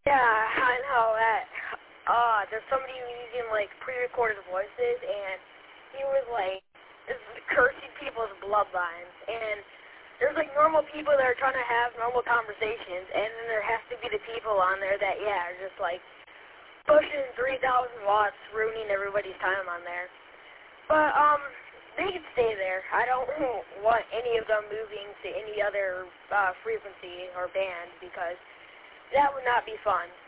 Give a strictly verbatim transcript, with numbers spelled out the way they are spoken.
Yeah, I know that. Uh, there's somebody using, like, pre-recorded voices, and he was, like, cursing people's bloodlines, and there's, like, normal people that are trying to have normal conversations, and then there has to be the people on there that, yeah, are just, like, pushing three thousand watts, ruining everybody's time on there. But, um, they can stay there. I don't want any of them moving to any other uh, frequency or band, because that would not be fun.